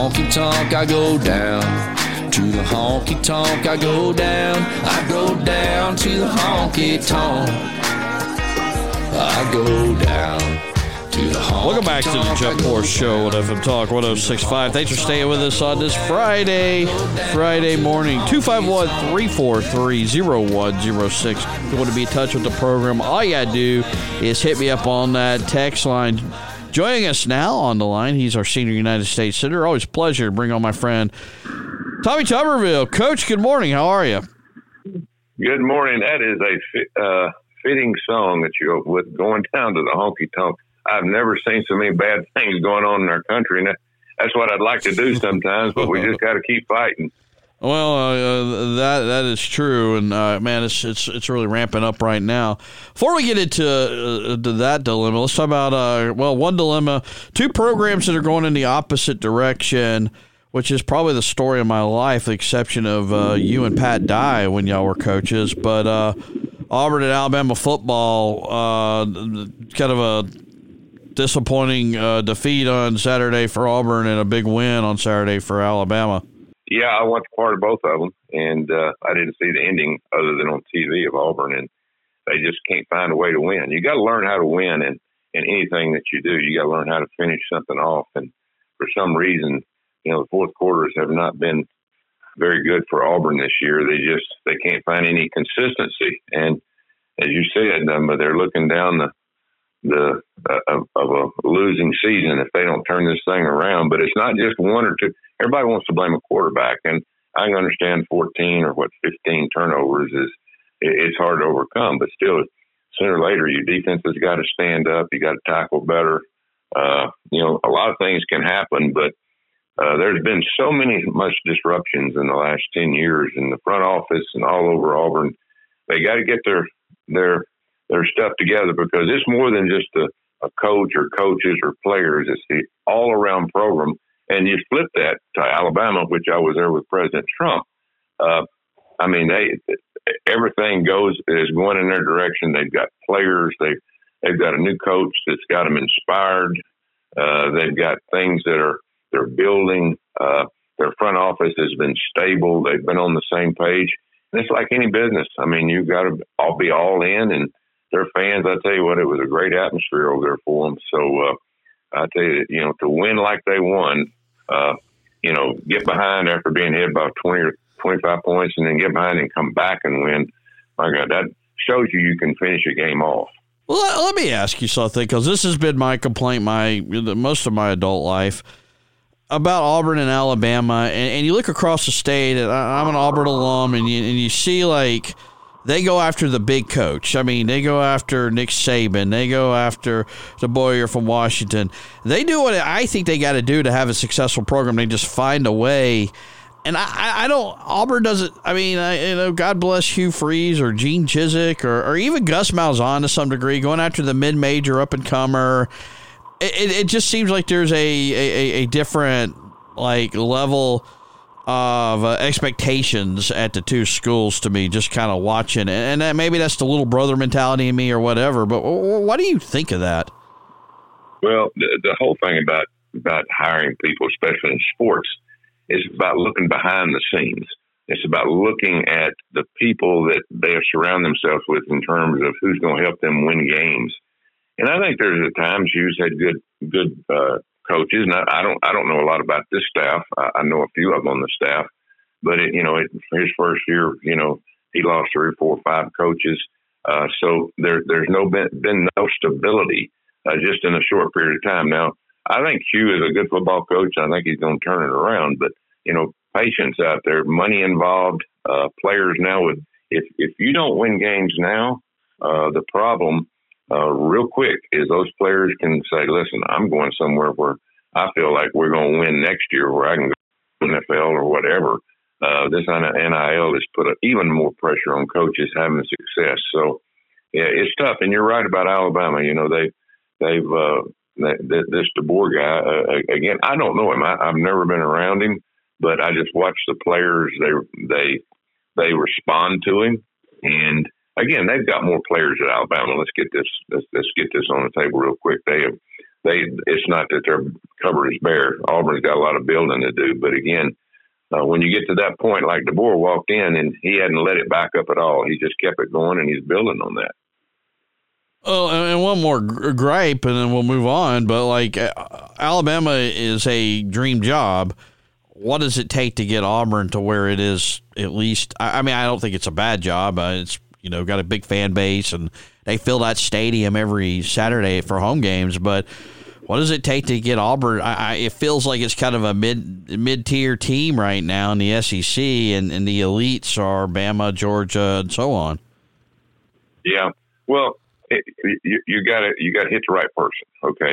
honky-tonk I go down. To the honky-tonk I go down. I go down to the honky-tonk. I go down to the honky-tonk. Welcome back to the Jeff Morris Show on FM Talk 106.5. Thanks for staying with us on this Friday morning. 251-343-0106. If you want to be in touch with the program, all you got to do is hit me up on that text line. Joining us now on the line, he's our senior United States Senator. Always a pleasure to bring on my friend Tommy Tuberville. Coach, good morning. How are you? Good morning. That is a fitting song that you with going down to the honky-tonk. I've never seen so many bad things going on in our country, and that's what I'd like to do sometimes, but we just got to keep fighting. Well, that is true, and man, it's really ramping up right now. Before we get into that dilemma, let's talk about one dilemma, two programs that are going in the opposite direction, which is probably the story of my life, the exception of you and Pat Dye when y'all were coaches. But Auburn and Alabama football, kind of a disappointing defeat on Saturday for Auburn and a big win on Saturday for Alabama. Yeah, I watched part of both of them, and I didn't see the ending other than on TV of Auburn, and they just can't find a way to win. You got to learn how to win in anything that you do. You got to learn how to finish something off, and for some reason, the fourth quarters have not been very good for Auburn this year. They can't find any consistency, and as you said, they're looking down of a losing season if they don't turn this thing around. But it's not just one or two. Everybody wants to blame a quarterback, and I can understand 14 or 15 turnovers it's hard to overcome. But still, sooner or later, your defense has got to stand up. You got to tackle better. A lot of things can happen, but there's been so much disruptions in the last 10 years in the front office and all over Auburn. They got to get their stuff together, because it's more than just a coach or coaches or players. It's the all-around program. And you flip that to Alabama, which I was there with President Trump. Everything is going in their direction. They've got players. They've got a new coach that's got them inspired. They've got things they're building. Their front office has been stable. They've been on the same page. And it's like any business. You've got to all be all in, and their fans, I tell you what, it was a great atmosphere over there for them. So I tell you, to win like they won, get behind after being hit by 20 or 25 points, and then get behind and come back and win. My God, that shows you can finish a game off. Well, let me ask you something, because this has been my complaint most of my adult life about Auburn and Alabama. And you look across the state, and I'm an Auburn alum, and you see, like, they go after the big coach. They go after Nick Saban. They go after the Boyer from Washington. They do what I think they got to do to have a successful program. They just find a way. And Auburn doesn't, God bless Hugh Freeze or Gene Chizik or even Gus Malzahn to some degree, going after the mid-major up-and-comer. It just seems like there's a different, level of expectations at the two schools to me, just kind of watching. And maybe that's the little brother mentality in me or whatever, but what do you think of that? Well, the whole thing about hiring people, especially in sports, is about looking behind the scenes. It's about looking at the people that they surround themselves with in terms of who's going to help them win games. And I think there's times Hughes had good coaches, and I don't know a lot about this staff. I know a few of them on the staff, but his first year, he lost 3 or 4 or 5 coaches. So there's been no stability just in a short period of time. Now, I think Hugh is a good football coach. I think he's going to turn it around, but patience out there, money involved, players now. If you don't win games now, the problem real quick is those players can say, listen, I'm going somewhere where I feel like we're going to win next year, where I can go to the NFL or whatever. This NIL has put even more pressure on coaches having success. So, yeah, it's tough. And you're right about Alabama. This DeBoer guy, again, I don't know him. I've never been around him, but I just watch the players. They respond to him. And again, they've got more players at Alabama. Let's get this on the table real quick. They have it's not that their cupboard is bare. Auburn's got a lot of building to do. But again, when you get to that point, like DeBoer walked in and he hadn't let it back up at all. He just kept it going, and he's building on that. Oh, and one more gripe, and then we'll move on. But, like, Alabama is a dream job. What does it take to get Auburn to where it is at least? I mean, I don't think it's a bad job. It's, got a big fan base, and they fill that stadium every Saturday for home games. But what does it take to get Auburn? It feels like it's kind of a mid-tier team right now in the SEC, and the elites are Bama, Georgia, and so on. Yeah, well, you got to hit the right person. Okay,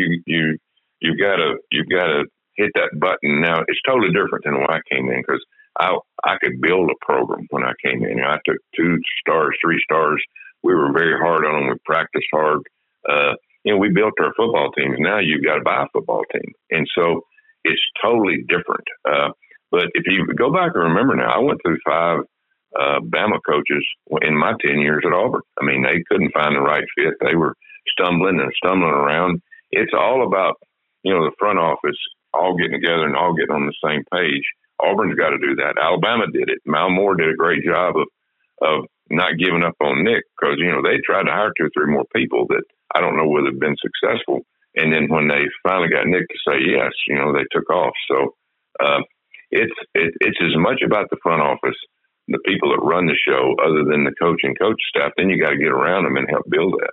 you got to hit that button. Now it's totally different than when I came in, because I could build a program when I came in. I took 2 stars, 3 stars. We were very hard on them. We practiced hard. We built our football teams. Now you've got to buy a football team, and so it's totally different. But if you go back and remember, now I went through 5 Bama coaches in my 10 years at Auburn. I mean, they couldn't find the right fit. They were stumbling around. It's all about, the front office all getting together and all getting on the same page. Auburn's got to do that. Alabama did it. Mal Moore did a great job of not giving up on Nick, because, they tried to hire 2 or 3 more people that I don't know whether they've been successful. And then when they finally got Nick to say yes, they took off. So it's as much about the front office, the people that run the show, other than the coach and coach staff. Then you got to get around them and help build that.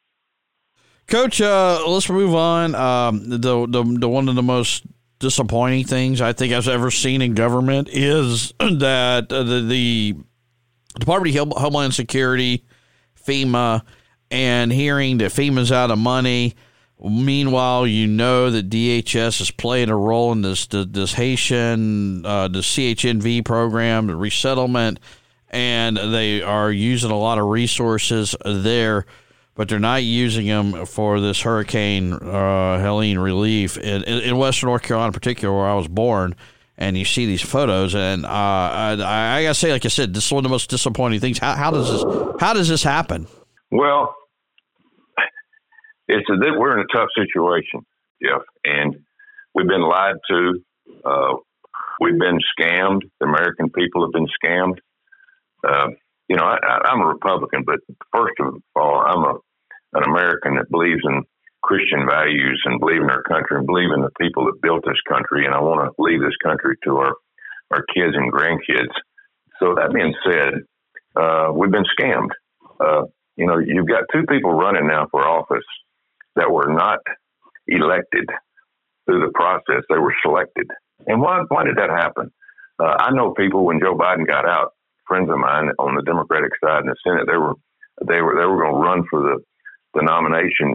Coach, let's move on. The one of the most disappointing things I think I've ever seen in government is that the Department of Homeland Security, FEMA, and hearing that FEMA's out of money. Meanwhile, that DHS is playing a role in this Haitian, the CHNV program, the resettlement, and they are using a lot of resources there, but they're not using them for this Hurricane Helene relief in Western North Carolina, in particular, where I was born. And you see these photos, and I gotta say, like I said, this is one of the most disappointing things. How does this happen? Well, we're in a tough situation, Jeff, and we've been lied to. We've been scammed. The American people have been scammed. I'm a Republican, but first of all, I'm an American that believes in Christian values and believe in our country and believe in the people that built this country. And I want to leave this country to our kids and grandkids. So that being said, we've been scammed. You've got 2 people running now for office that were not elected through the process. They were selected. And why did that happen? I know people, when Joe Biden got out, friends of mine on the Democratic side in the Senate, they were going to run for the nomination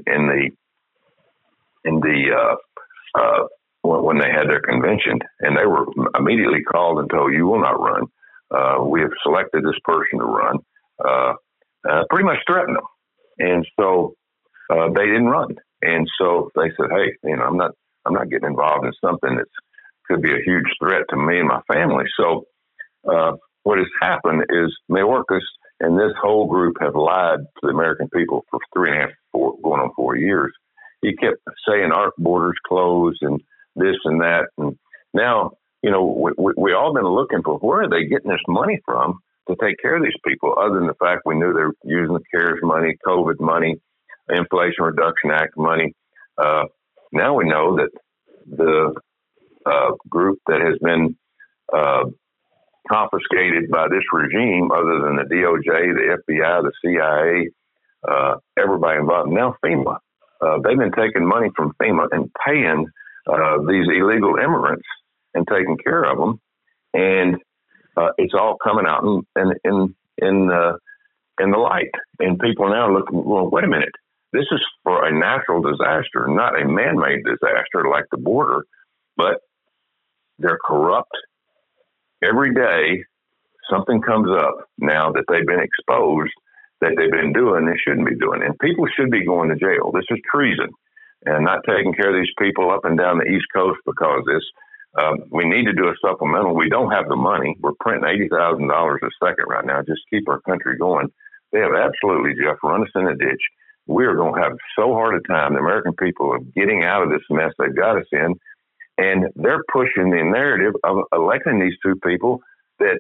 when they had their convention, and they were immediately called and told, "You will not run. We have selected this person to run." Pretty much threatened them, and so they didn't run. And so they said, "Hey, I'm not getting involved in something that could be a huge threat to me and my family." So what has happened is Mayorkas and this whole group have lied to the American people for 3.5, going on 4 years. He kept saying our borders closed and this and that. And now, we all been looking for, where are they getting this money from to take care of these people, other than the fact we knew they were using the CARES money, COVID money, Inflation Reduction Act money. Now we know that the group that has been confiscated by this regime, other than the DOJ, the FBI, the CIA, everybody involved, now FEMA. They've been taking money from FEMA and paying these illegal immigrants and taking care of them, and it's all coming out in the light. And people are now looking, well, wait a minute, this is for a natural disaster, not a man-made disaster like the border, but they're corrupt. Every day, something comes up now that they've been exposed that they've been doing they shouldn't be doing. And people should be going to jail. This is treason, and not taking care of these people up and down the East Coast because this. We need to do a supplemental. We don't have the money. We're printing $80,000 a second right now. Just keep our country going. They have absolutely, Jeff, run us in a ditch. we are going to have so hard a time, the American people, of getting out of this mess they've got us in. And they're pushing the narrative of electing these two people that,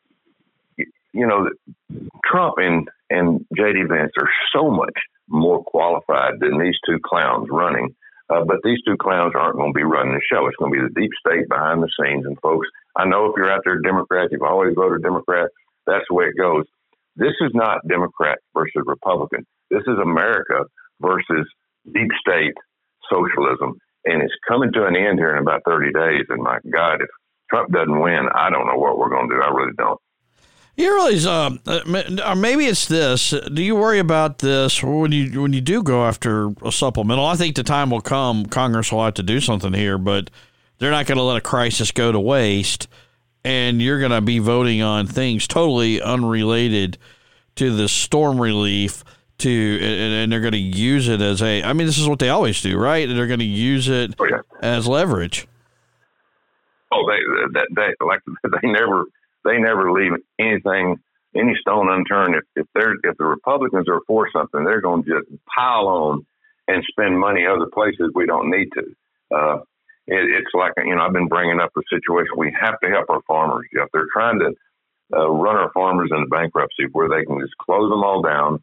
Trump and J.D. Vance are so much more qualified than these two clowns running. But these two clowns aren't going to be running the show. It's going to be the deep state behind the scenes. And folks, I know if you're out there Democrat, you've always voted Democrat. That's the way it goes. This is not Democrat versus Republican. This is America versus deep state socialism. And it's coming to an end here in about 30 days. And my God, if Trump doesn't win, I don't know what we're going to do. I really don't. You realize, or maybe it's this. Do you worry about this when you do go after a supplemental? I think the time will come. Congress will have to do something here, but they're not going to let a crisis go to waste. And you're going to be voting on things totally unrelated to the storm relief. And they're going to use it as this is what they always do, right? They're going to use it as leverage. Oh, they never leave any stone unturned. If the Republicans are for something, they're going to just pile on and spend money other places we don't need to. It's like, I've been bringing up a situation. We have to help our farmers, Jeff. They're trying to run our farmers into bankruptcy where they can just close them all down.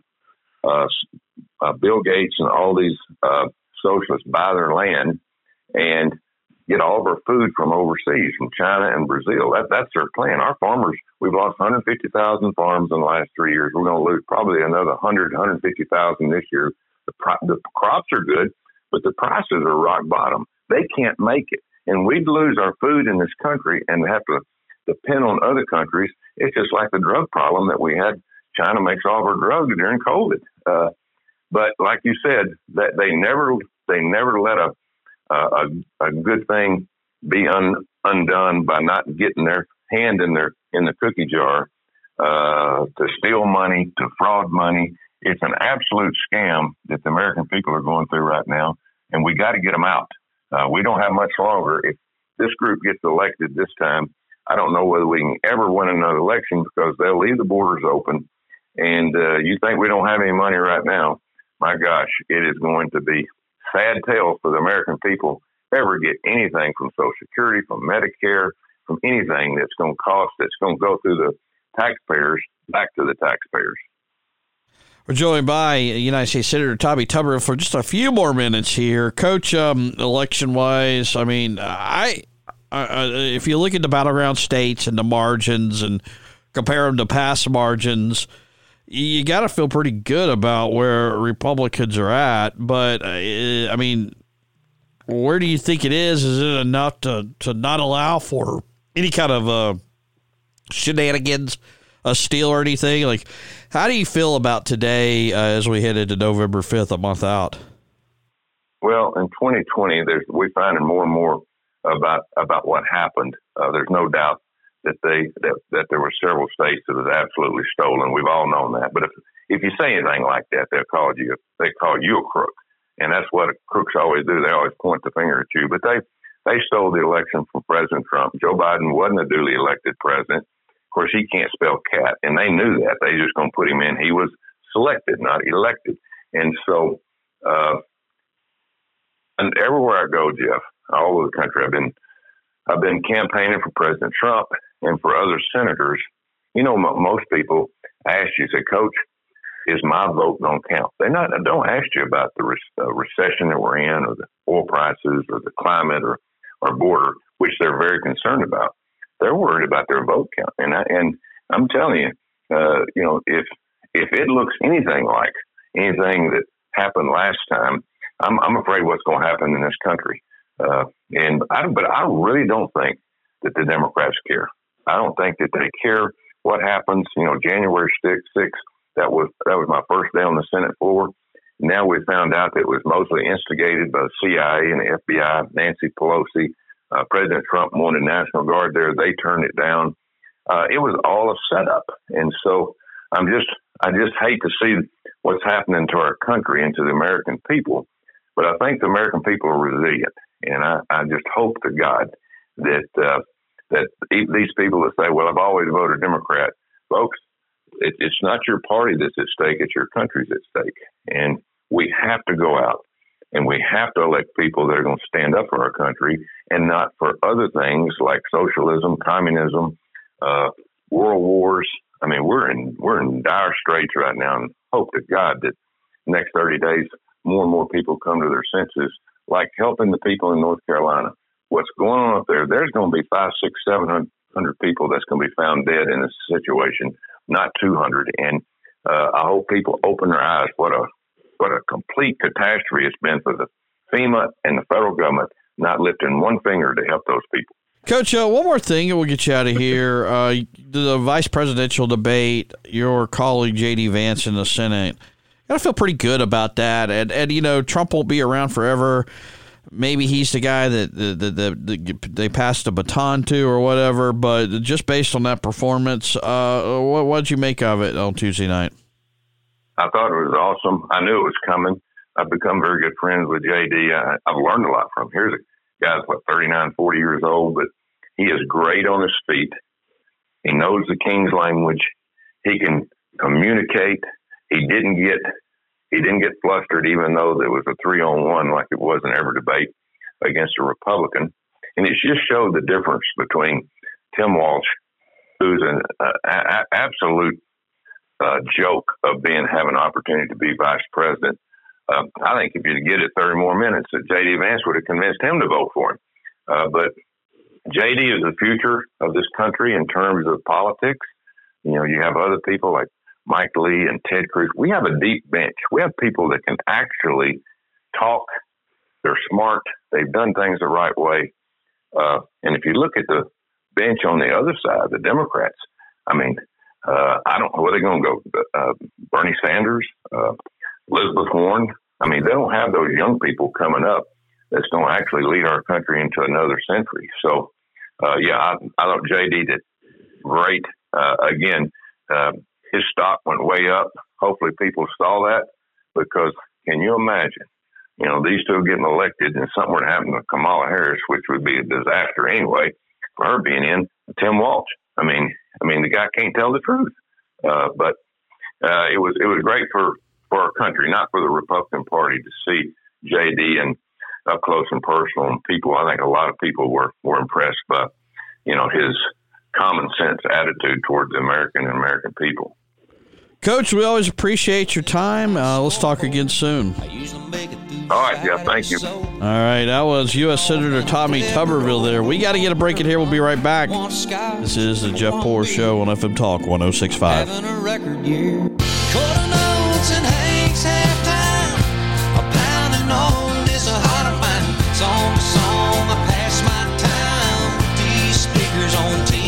Bill Gates and all these socialists buy their land and get all of our food from overseas, from China and Brazil. That's their plan. Our farmers, we've lost 150,000 farms in the last 3 years. We're going to lose probably another 150,000 this year. The crops are good, but the prices are rock bottom. They can't make it. And we'd lose our food in this country and have to depend on other countries. It's just like the drug problem that we had. China makes all of our drugs during COVID. But like you said, that they never let a good thing be undone by not getting their hand in the cookie jar to steal money, to fraud money. It's an absolute scam that the American people are going through right now, and we got to get them out. We don't have much longer. If this group gets elected this time, I don't know whether we can ever win another election because they'll leave the borders open. And you think we don't have any money right now? My gosh, it is going to be sad tale for the American people ever get anything from Social Security, from Medicare, from anything that's going to go through the taxpayers back to the taxpayers. We're joined by United States Senator Tommy Tuberville for just a few more minutes here. Coach, election-wise, if you look at the battleground states and the margins and compare them to past margins, you got to feel pretty good about where Republicans are at. But, where do you think it is? Is it enough to not allow for any kind of shenanigans, a steal or anything? Like, how do you feel about today as we head into November 5th, a month out? Well, in 2020, we're finding more and more about what happened. There's no doubt that there were several states that was absolutely stolen. We've all known that. But if you say anything like that, they call you a crook, and that's what crooks always do. They always point the finger at you. But they stole the election from President Trump. Joe Biden wasn't a duly elected president. Of course, he can't spell cat, and they knew that. They just going to put him in. He was selected, not elected. And so, and everywhere I go, Jeff, all over the country, I've been campaigning for President Trump and for other senators. Most people ask you, say, Coach, is my vote going to count? They don't ask you about the recession that we're in, or the oil prices, or the climate, or border, which they're very concerned about. They're worried about their vote count, and I'm telling you, if it looks anything like anything that happened last time, I'm afraid what's going to happen in this country. But I really don't think that the Democrats care. I don't think that they care what happens. January 6th, that was my first day on the Senate floor. Now we found out that it was mostly instigated by the CIA and the FBI, Nancy Pelosi. President Trump wanted National Guard there. They turned it down. It was all a setup. And so I just hate to see what's happening to our country and to the American people. But I think the American people are resilient. And I just hope to God that these people that say, well, I've always voted Democrat, folks, it's not your party that's at stake. It's your country's at stake. And we have to go out and we have to elect people that are going to stand up for our country and not for other things like socialism, communism, world wars. I mean, we're in dire straits right now, and hope to God that the next 30 days more and more people come to their senses, like helping the people in North Carolina. What's going on up there? There's going to be 500, 600, 700 people that's going to be found dead in this situation, not 200. And I hope people open their eyes. What a complete catastrophe it's been for the FEMA and the federal government not lifting one finger to help those people. Coach, one more thing and we'll get you out of here. The vice presidential debate, your colleague J.D. Vance in the Senate, got to feel pretty good about that. And, you know, Trump won't be around forever. Maybe he's the guy that they passed the baton to or whatever. But just based on that performance, what did you make of it on Tuesday night? I thought it was awesome. I knew it was coming. I've become very good friends with J.D. I've learned a lot from him. Here's a guy's, 39, 40 years old, but he is great on his feet. He knows the King's language. He can communicate. He didn't get flustered, even though there was a 3-on-1 like it was in every debate against a Republican. And it just showed the difference between Tim Walsh, who's an absolute joke of having an opportunity to be vice president. I think if you get it 30 more minutes, that J.D. Vance would have convinced him to vote for him. But J.D. is the future of this country in terms of politics. You know, you have other people like Mike Lee and Ted Cruz. We have a deep bench. We have people that can actually talk. They're smart. They've done things the right way. And if you look at the bench on the other side, the Democrats, I mean, I don't know where they're going to go. Bernie Sanders, Elizabeth Warren. I mean, they don't have those young people coming up that's going to actually lead our country into another century. So, I thought J.D. did great. Again, his stock went way up. Hopefully people saw that, because can you imagine, you know, these two getting elected and something were to happen to Kamala Harris, which would be a disaster anyway for her being in, Tim Walsh. I mean, the guy can't tell the truth. But it was great for our country, not for the Republican Party, to see J.D. and up close and personal. And people, I think a lot of people were impressed by, you know, his common sense attitude towards the American people. Coach, we always appreciate your time. Let's talk again soon. All right, Jeff, thank you. All right, that was U.S. Senator Tommy Tuberville there. We got to get a break in here. We'll be right back. This is the Jeff Poor Show on FM Talk 106.5. Having a record year. Quarter notes and Hank's halftime. A pounding on this heart of mine. Song to song, I pass my time with these speakers on 10.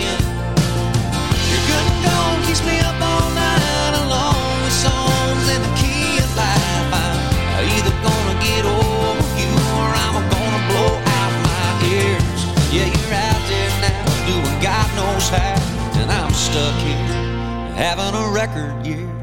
Your good and gold keeps me up all night along with songs in the key of life. I'm either gonna get over you or I'm gonna blow out my ears. Yeah, you're out there now doing God knows how, and I'm stuck here having a record year.